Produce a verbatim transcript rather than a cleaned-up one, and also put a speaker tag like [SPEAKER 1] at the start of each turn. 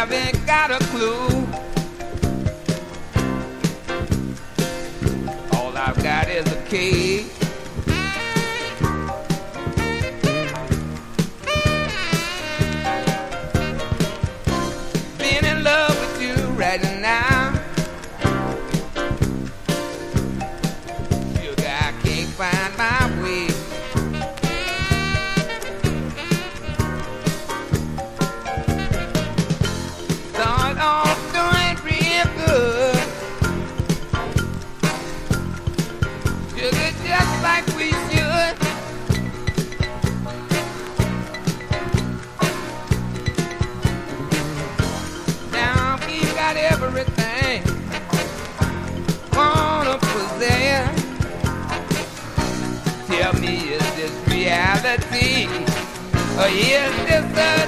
[SPEAKER 1] haven't got a clue. All I've got is a key. Being in love with you right now, sugar, I can't find my way. Start off doing real good, sugar, just like we should. Now we got everything wanna possess. Tell me, is this reality or is this a